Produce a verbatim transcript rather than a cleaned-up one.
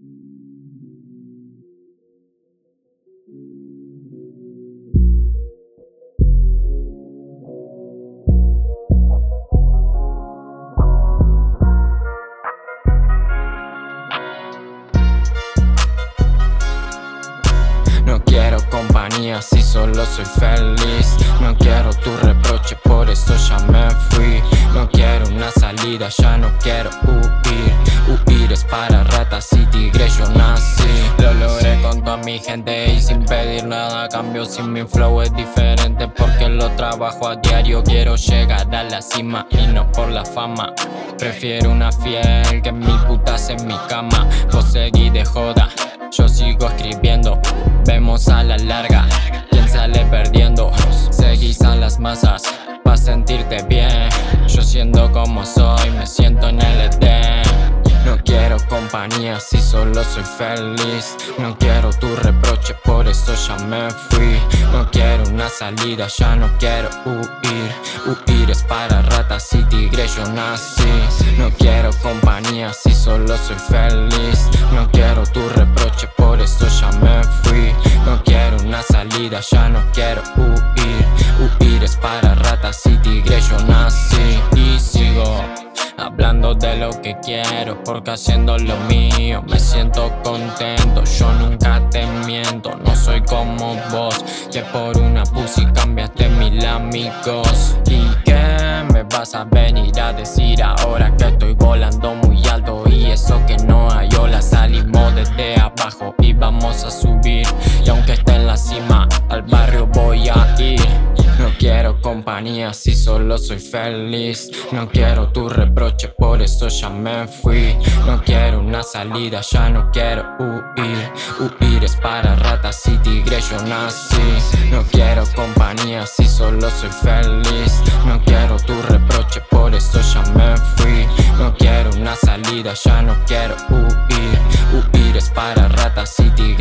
No quiero compañía si solo soy feliz. No quiero tu reproche, por eso ya me fui. No quiero una salida, ya no quiero huir. Huir es para ratas y tigres, yo nací. Lo logré con toda mi gente y sin pedir nada a cambio. Si mi flow es diferente porque lo trabajo a diario. Quiero llegar a la cima y no por la fama. Prefiero una fiel que mil putas en mi cama. Vos seguí de joda, yo sigo escribiendo. Vemos a la larga quién sale perdiendo. Seguís a las masas pa' sentirte bien. Yo siendo como soy, me siento en el Edén. No quiero compañía si solo soy feliz. No quiero tu reproche, por eso ya me fui. No quiero una salida, ya no quiero huir. Huir es para ratas y tigres, yo nací. No quiero compañía si solo soy feliz. No quiero tu reproche, por eso ya me fui. No quiero una salida, ya no quiero huir. Huir es para ratas y tigres, yo nací. Y sigo hablando de lo que quiero, porque haciendo lo mío me siento contento. Yo nunca te miento, no soy como vos, que por una pussy cambiaste mil amigos. ¿Y qué me vas a venir a decir ahora que estoy volando muy alto? Y eso que no hay olas, salimos desde abajo y vamos a subir. Y aunque esté en la cima, al barrio voy a ir. No quiero compañía si solo soy feliz. No quiero tu reproche, por eso ya me fui. No quiero una salida, ya no quiero huir. Huir es para ratas y tigres, yo nací. No quiero compañía si solo soy feliz. No quiero tu reproche, por eso ya me fui. No quiero una salida, ya no quiero huir. Huir es para ratas y tigres.